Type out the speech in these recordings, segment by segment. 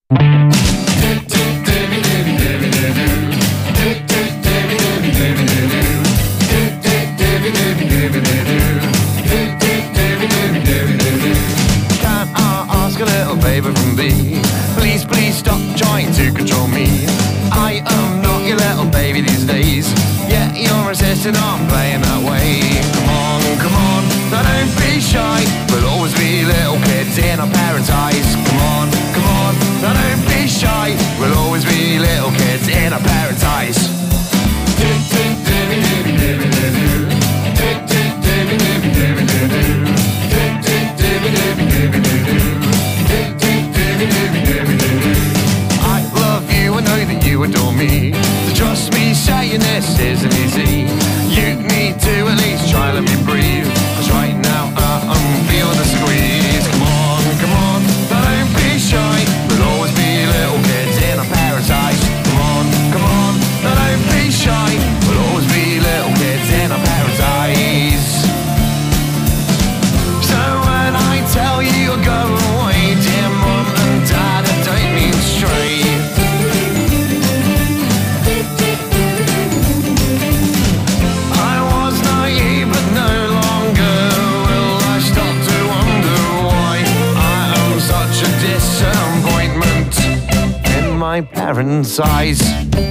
Parents' eyes.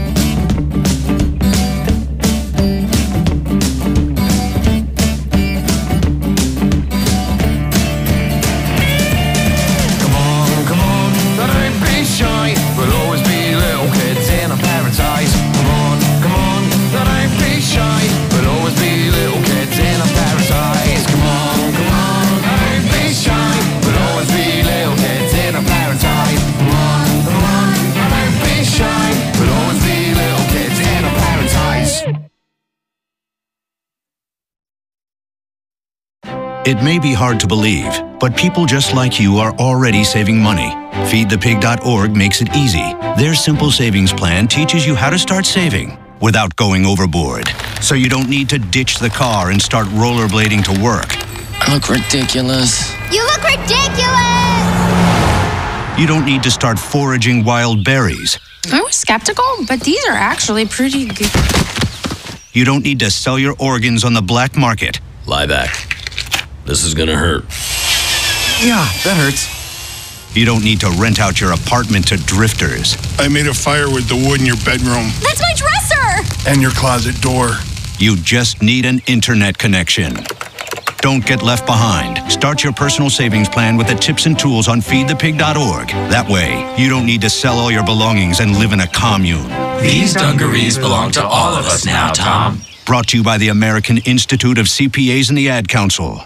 It may be hard to believe, but people just like you are already saving money. FeedThePig.org makes it easy. Their simple savings plan teaches you how to start saving without going overboard. So you don't need to ditch the car and start rollerblading to work. I look ridiculous. You look ridiculous! You don't need to start foraging wild berries. I was skeptical, but these are actually pretty good. You don't need to sell your organs on the black market. Lie back. This is gonna hurt. Yeah, that hurts. You don't need to rent out your apartment to drifters. I made a fire with the wood in your bedroom. That's my dresser! And your closet door. You just need an internet connection. Don't get left behind. Start your personal savings plan with the tips and tools on feedthepig.org. That way, you don't need to sell all your belongings and live in a commune. These dungarees belong to all of us now, Tom. Brought to you by the American Institute of CPAs and the Ad Council.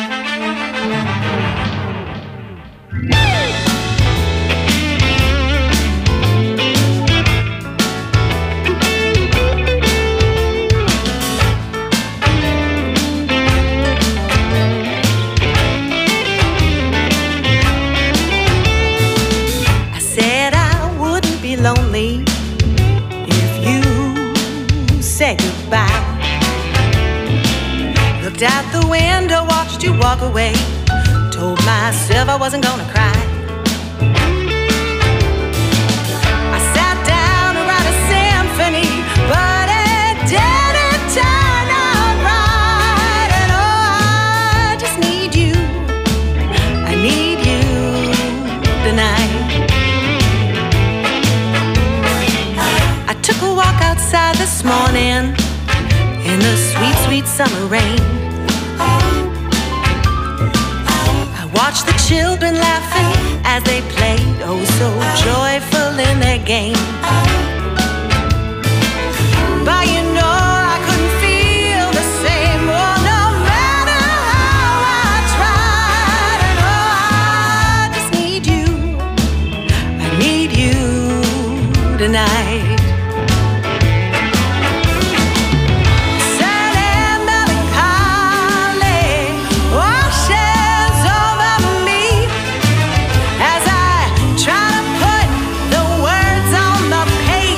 Lonely if you say goodbye. Looked out the window, watched you walk away. Told myself I wasn't gonna cry. I sat down to write a symphony, but it didn't turn out right. And oh, I just need you. I need you tonight. Took a walk outside this morning in the sweet, sweet summer rain. I watched the children laughing as they played, oh so joyful in their game. But you know I couldn't feel the same, oh no matter how I tried. And oh, I just need you, I need you tonight. Page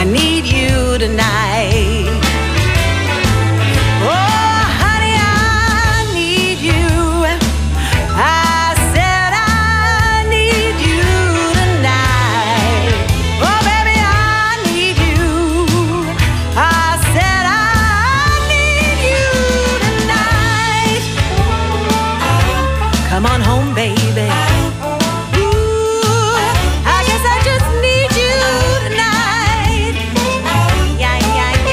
I need you tonight. Oh, honey, I need you. I said I need you tonight. Oh, baby, I need you. I said I need you tonight. Come on home, baby. Ooh, I guess I just need you tonight. Yeah, yeah, yeah.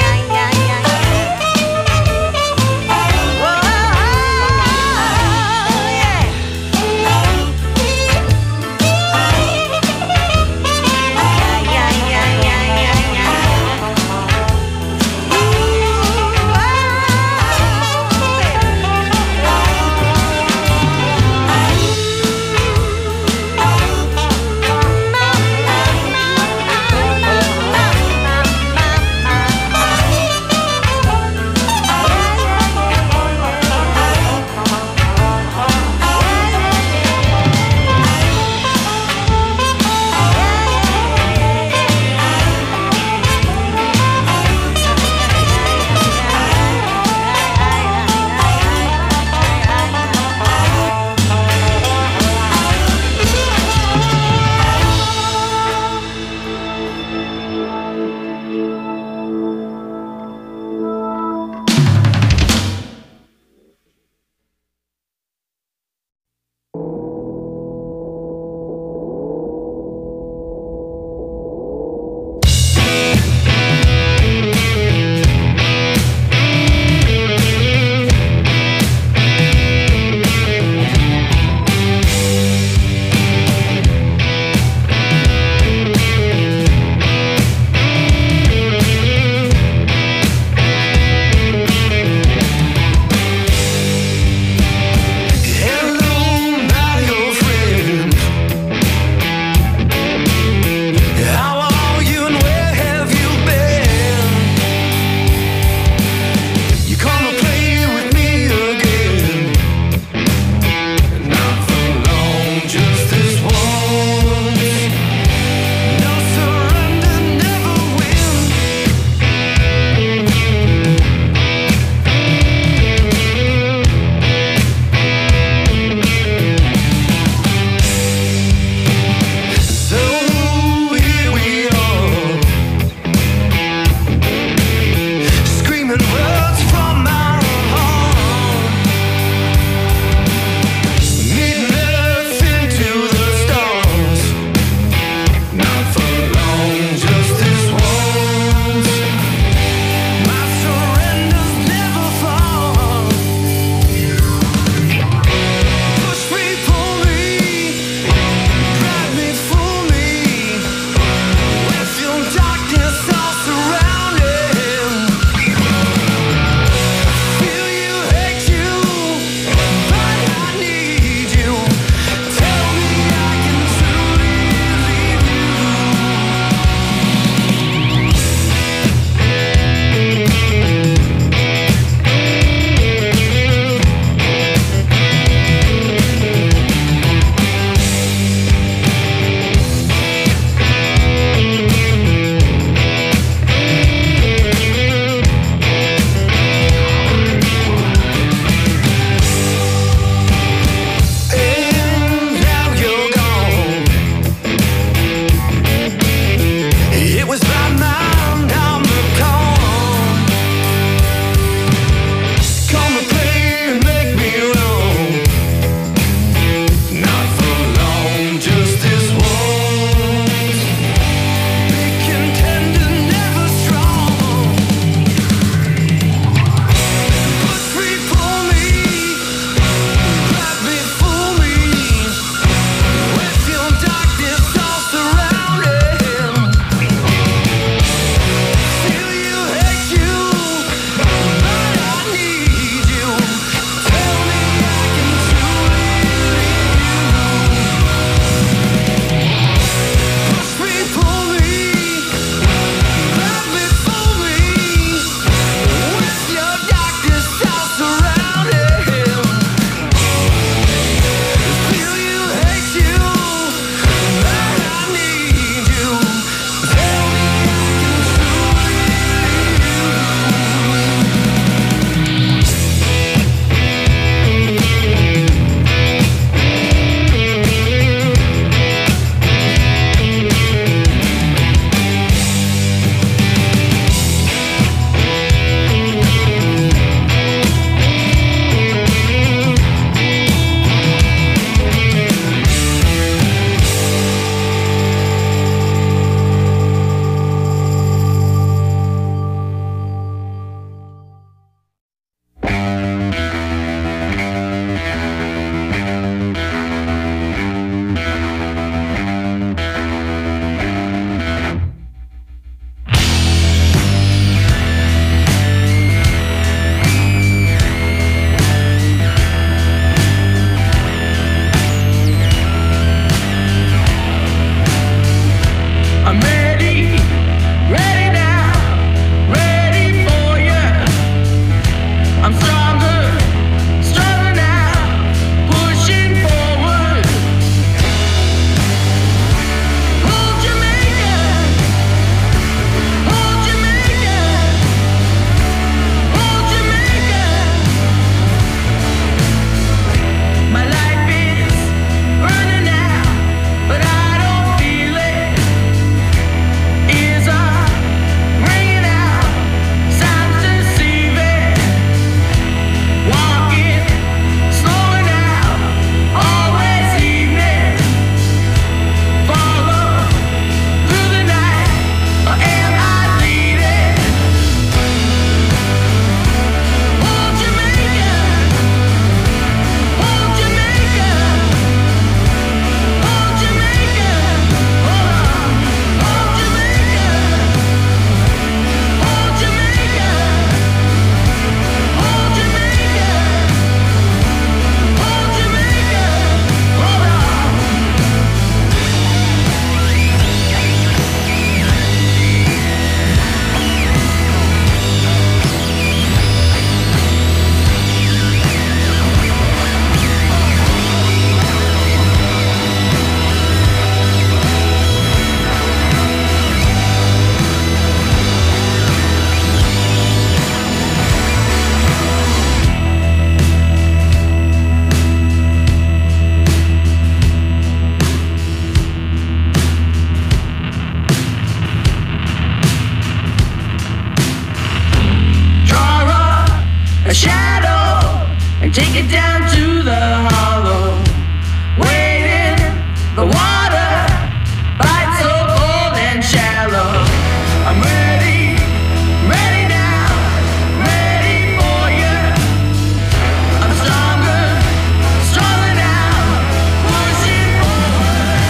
a shadow and take it down to the hollow. Waiting, the water bites so cold and shallow. I'm ready, ready now, ready for you. I'm stronger, stronger now, pushing forward.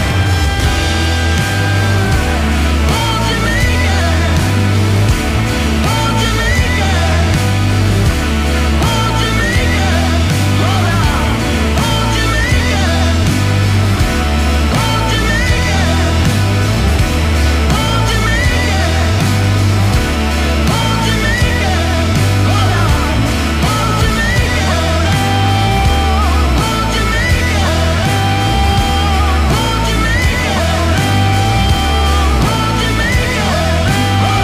Hold Jamaica, hold Jamaica, hold Jamaica, hold on, hold Jamaica, hold Jamaica, hold Jamaica, hold Jamaica, hold on, hold Jamaica, hold Jamaica, hold Jamaica, hold Jamaica, hold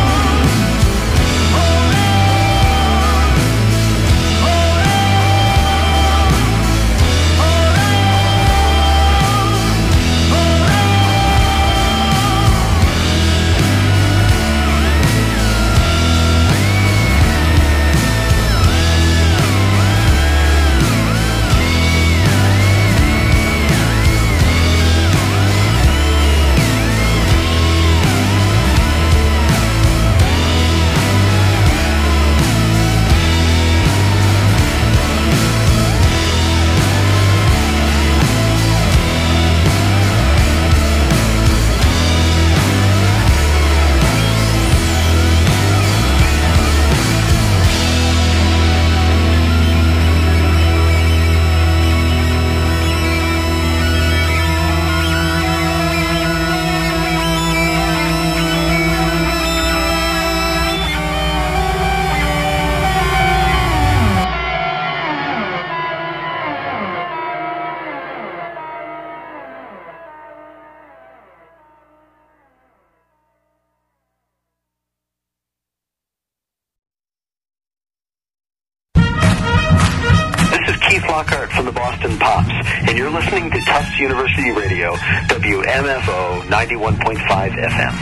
This is Keith Lockhart from the Boston Pops, and you're listening to Tufts University Radio, WMFO 91.5 FM.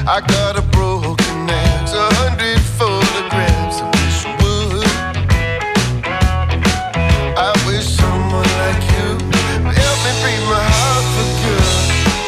I got a broken axe, 100 photographs. I wish you would. I wish someone like you would help me break my heart for good.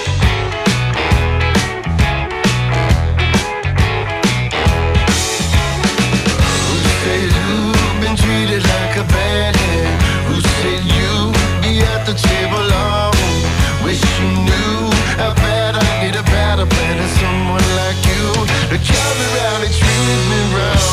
Who said you've been treated like a bad hand? Who said you'd be at the table long? Wish you knew how bad I need a better plan than someone like you to come around and treat me wrong.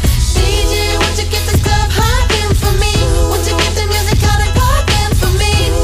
Won't you keep the music hot and poppin' for me?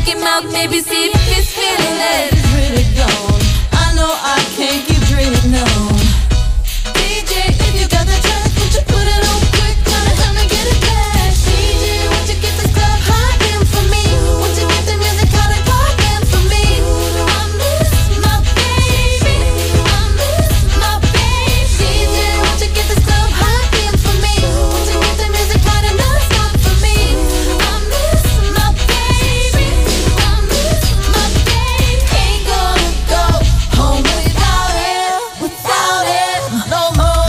check him out, maybe see if he's feeling it. It's really gone. I know I can't keep dreaming, no. DJ, if you got that track, would you put it on quick? Gonna help me get it back. DJ, won't you get this club hopping for me? Won't you get the music out and popping for me? I miss my baby. I miss my baby. DJ, won't you get this club hopping for me? Won't you get the music out and not stop for me? I miss my baby. I miss my baby. Ain't gonna go home without it no more.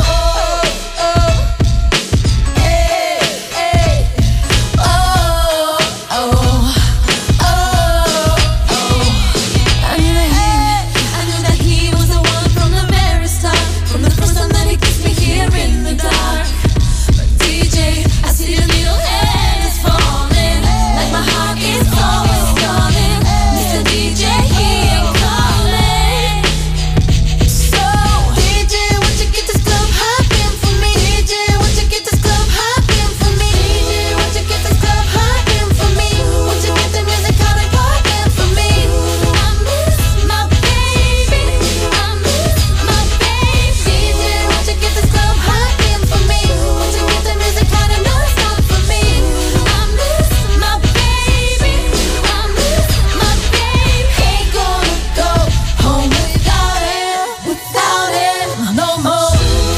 Hey, hey. Oh, oh, oh, oh. I knew that he was the one from the very start, from the first time that he kissed me here in the dark. But DJ, I see the needle and it's falling, like my heart is always calling. Mr. DJ, he ain't calling. So DJ, won't you get this club hopping for me? DJ, won't you get this club hopping for me? DJ, won't you get this club hopping for me? Won't you get the music out and popping for me? I miss my baby. I miss my baby. DJ, won't you get this club hopping for me? Won't you get the music out and not stop for me? I miss my baby. I miss my baby. Ain't gonna go home without it no more.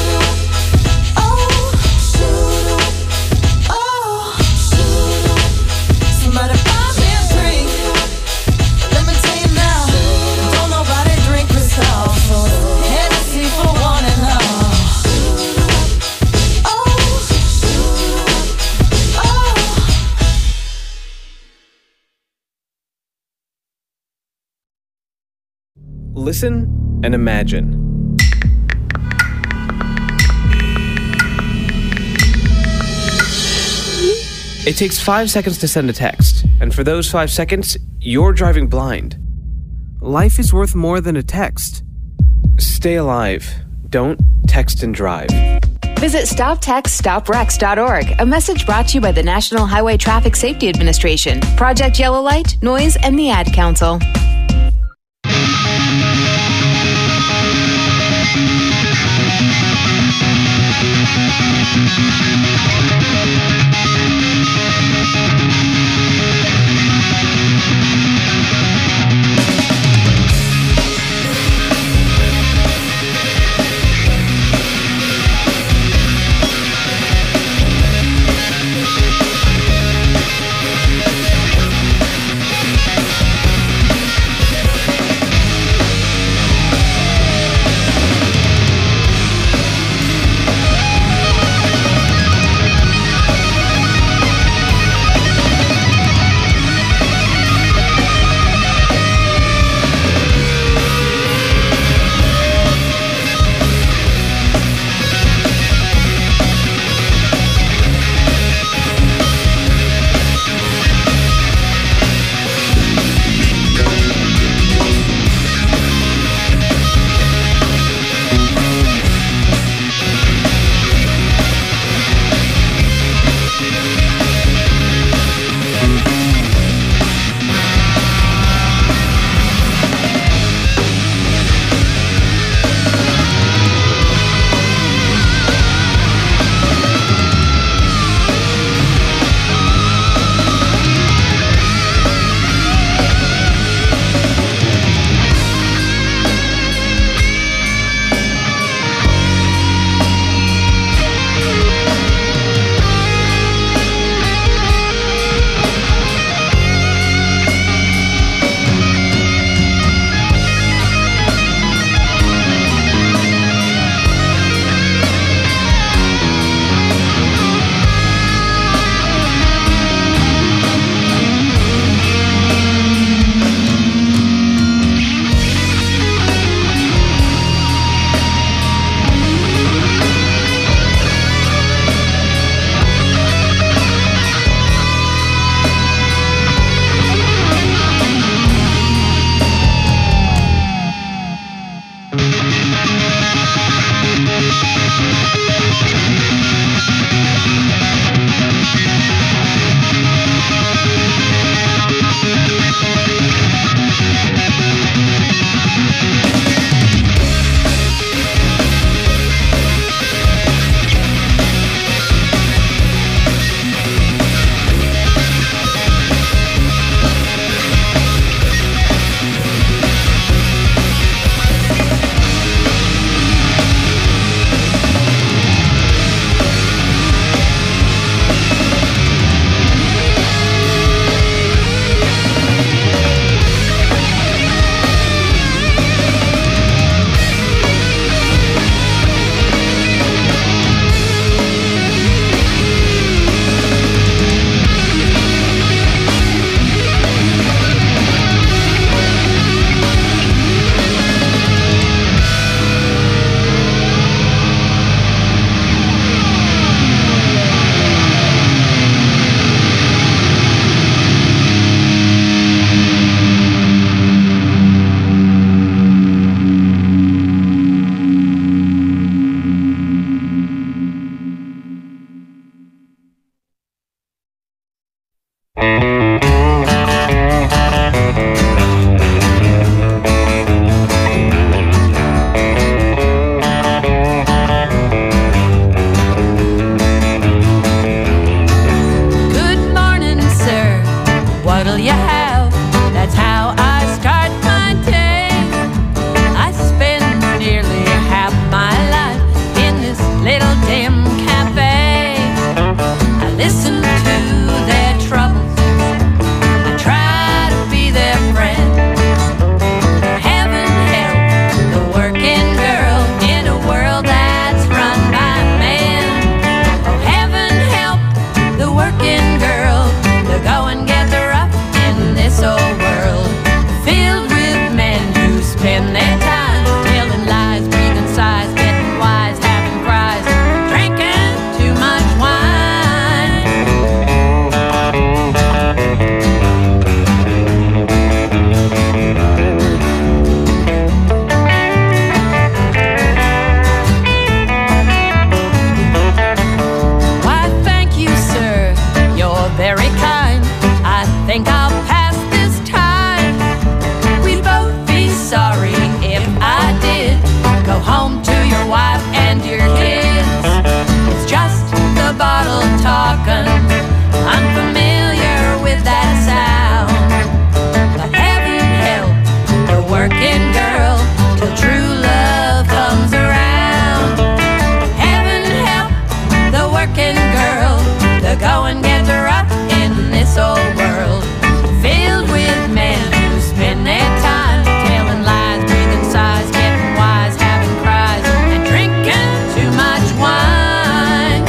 Somebody buy me a drink. Let me tell you now, don't nobody drink Cristal, so Hennessy for one and all. Listen and imagine. It takes 5 seconds to send a text, and for those 5 seconds, you're driving blind. Life is worth more than a text. Stay alive. Don't text and drive. Visit StopTextStopWrecks.org, a message brought to you by the National Highway Traffic Safety Administration, Project Yellow Light, Noise, and the Ad Council. bottle talking, unfamiliar with that sound. But heaven help the working girl till true love comes around. Heaven help the working girl, the going gets rough in this old world, filled with men who spend their time telling lies, breathing sighs, getting wise, having cries, and drinking too much wine.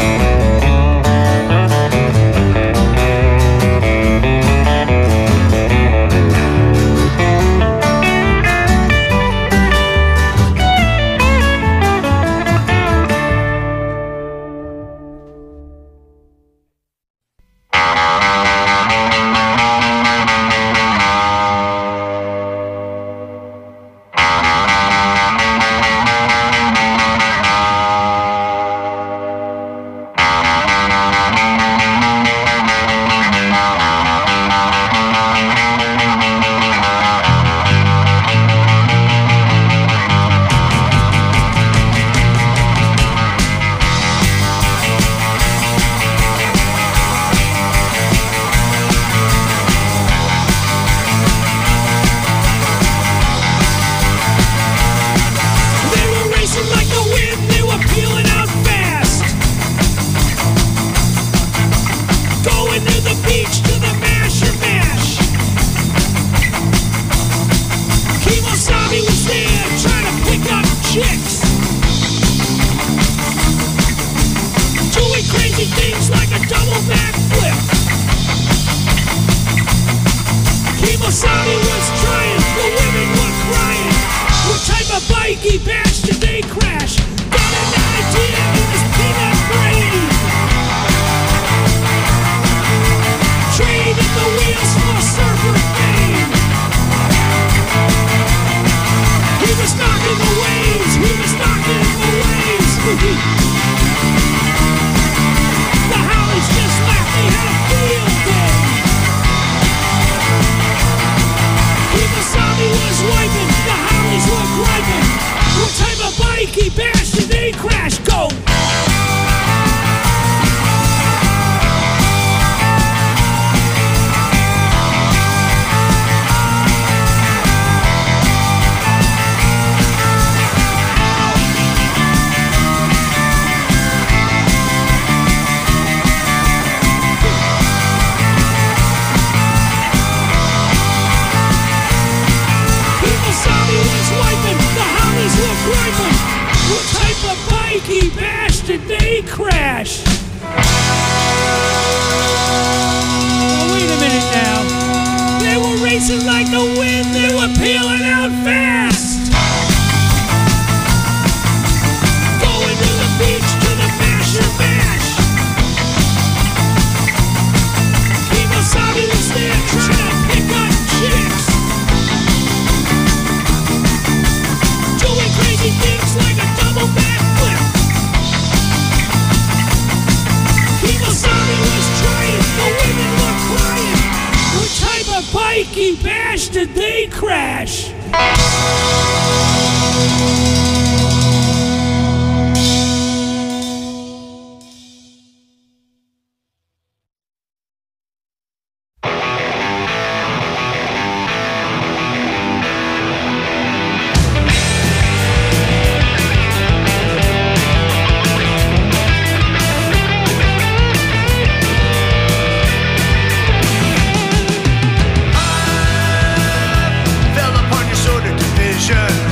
Fell upon your shoulder division.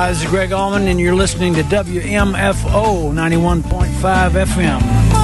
Hi, this is Greg Allman, and you're listening to WMFO 91.5 FM.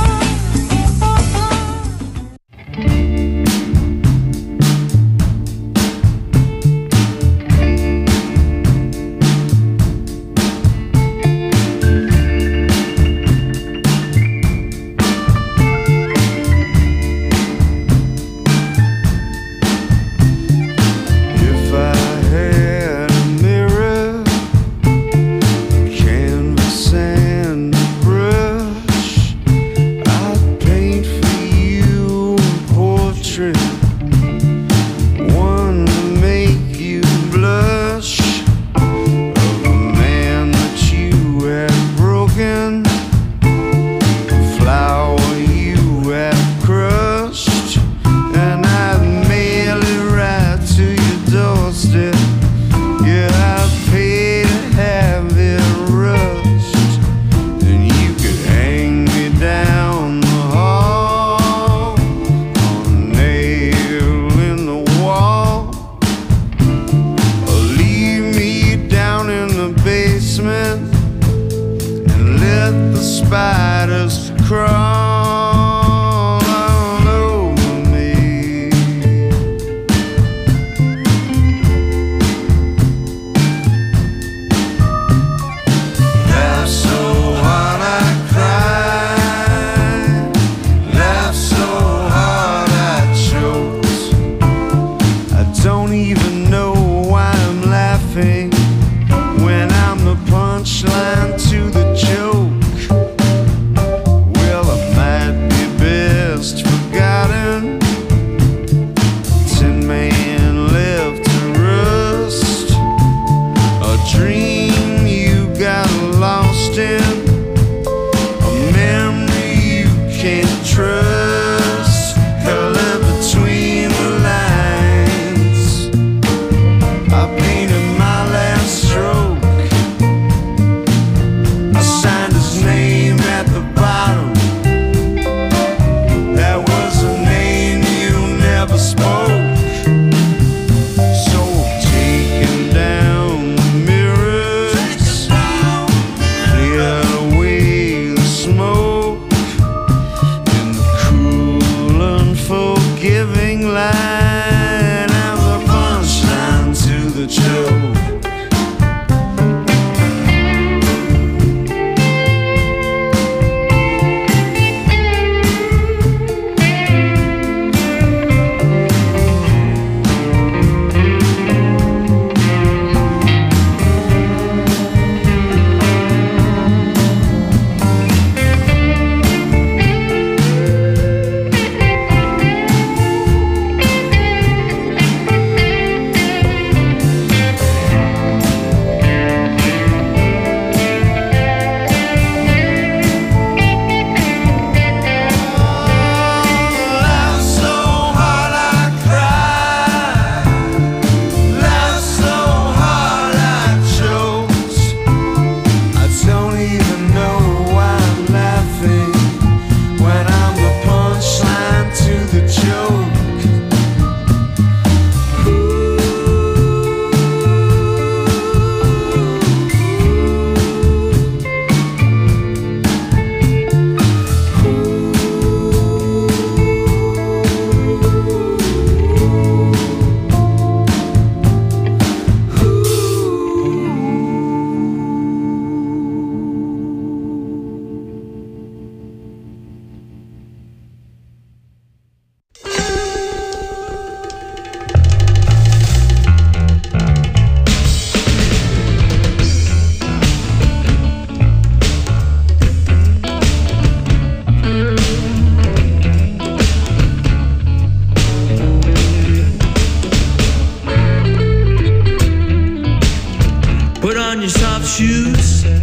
shoes,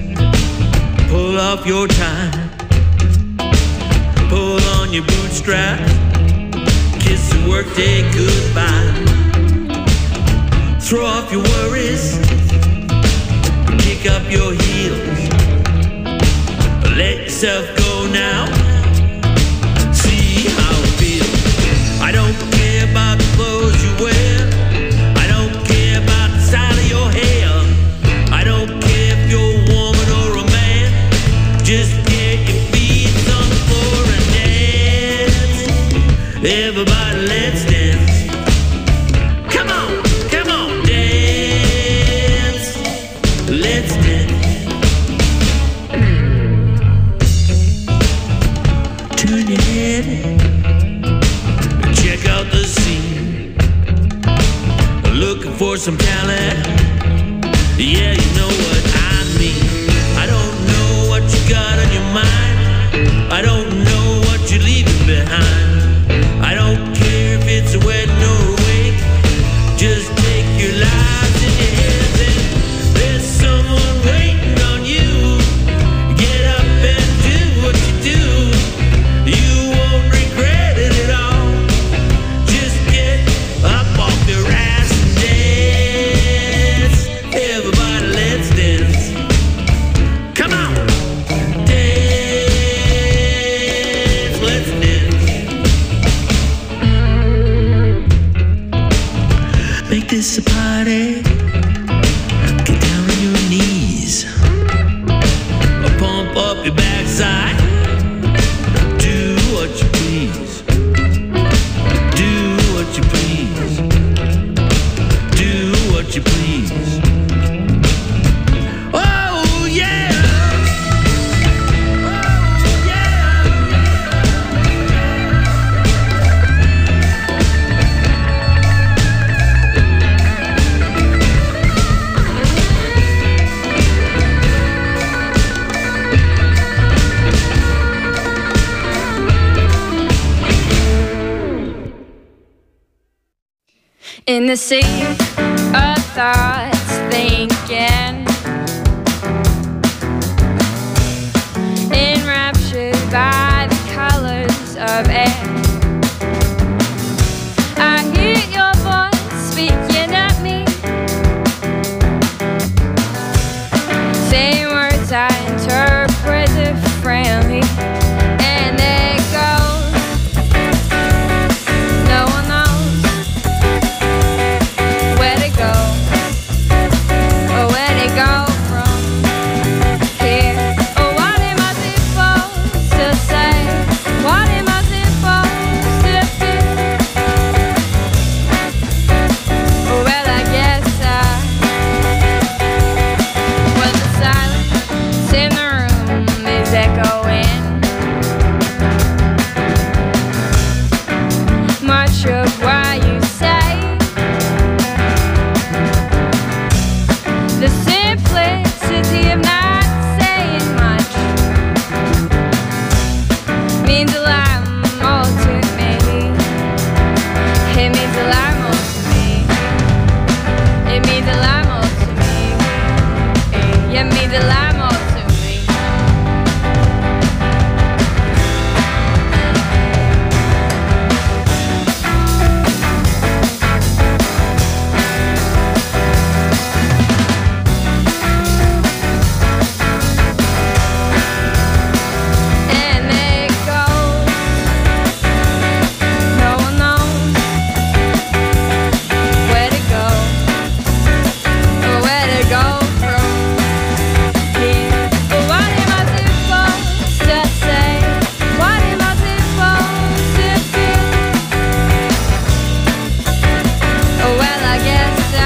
pull off your tie, pull on your bootstrap, kiss the workday goodbye, throw off your worries, kick up your heels, let yourself go now, see how it feels. I don't care about the clothes you wear, I don't care about the style of your hair, I don't care Everybody, let's dance. Come on, dance. Let's dance. Turn your head and check out the scene. Looking for some talent. Yeah, you know what I mean. I don't know what you got on your mind. I don't know what you're leaving behind. I don't care if it's a wedding or a wake. Just take your lives in your hands and there's someone waiting on you. Get up and do what you do. You won't regret it at all. Just get up off your ass and dance. Everybody, let's dance. Come on, dance. Let's dance. Make this a party. Get down on your knees. Pump up your backside. Do what you please. Do what you please. Do what you please. Oh yeah. In the sea of thoughts thinking, enraptured by the colors of air, I hear your voice speaking at me, saying words I interpret differently, and they go, no one knows where to go, or where to go from here. Or what am I supposed to say? What am I supposed to do? Well, I guess when the silence in the room is echoing, much of what you say, the simplicity of not saying much means a lot more to me. It means a lot more to me. It means a lot more to me. It means a lot more to me. And it goes, no one knows where to go, or where to go from here. But what am I supposed to say? What am I supposed to do? Oh, well, I guess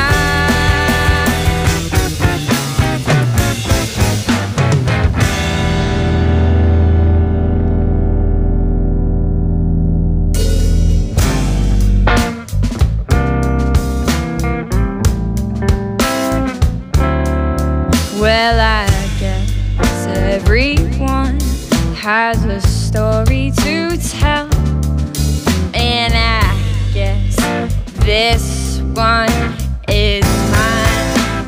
well, I guess everyone has a story to tell, and I guess this one is mine.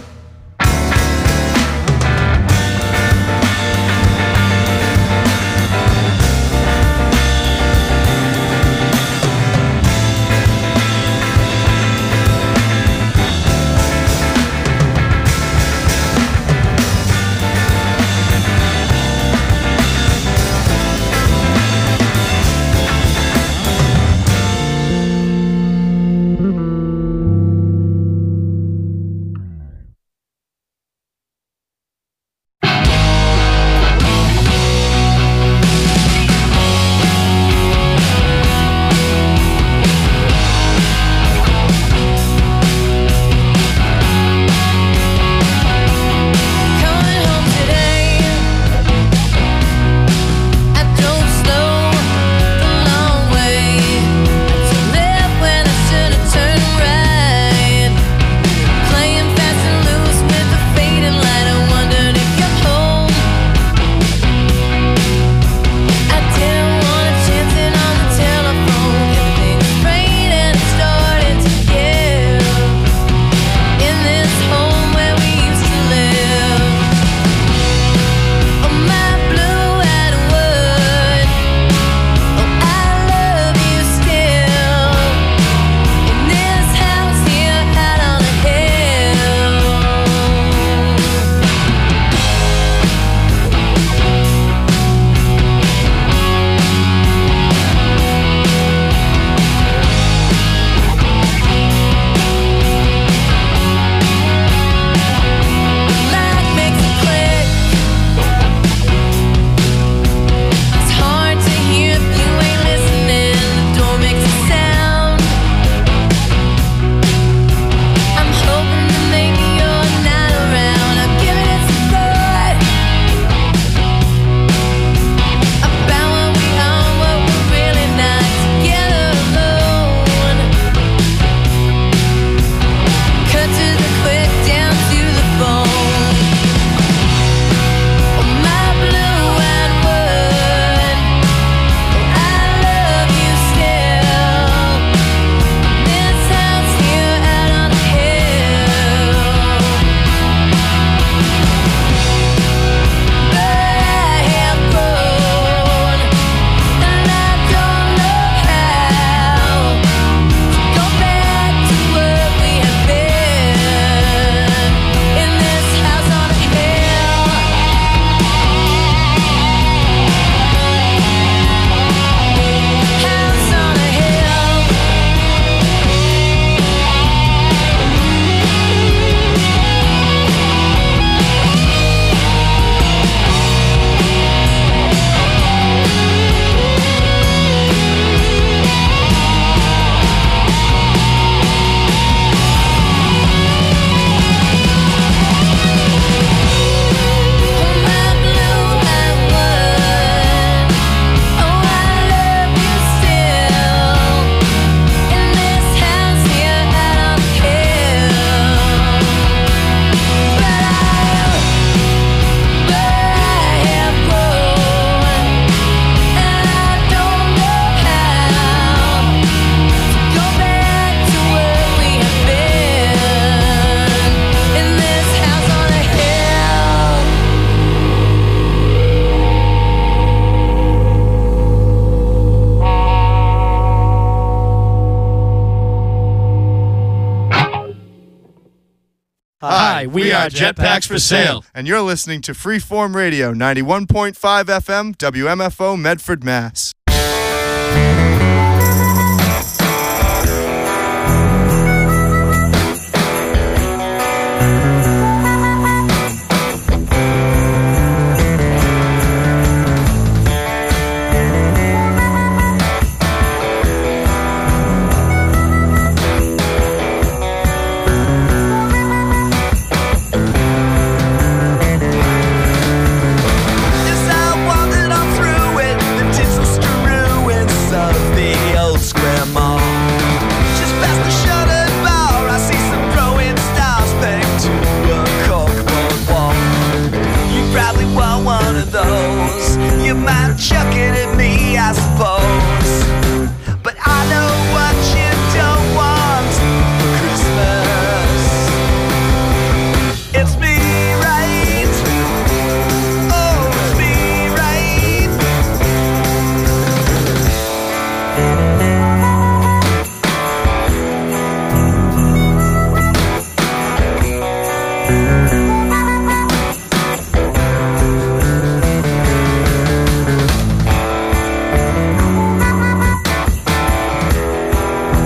Hi, we are Jetpacks for Sale. And you're listening to Freeform Radio, 91.5 FM, WMFO, Medford, Mass.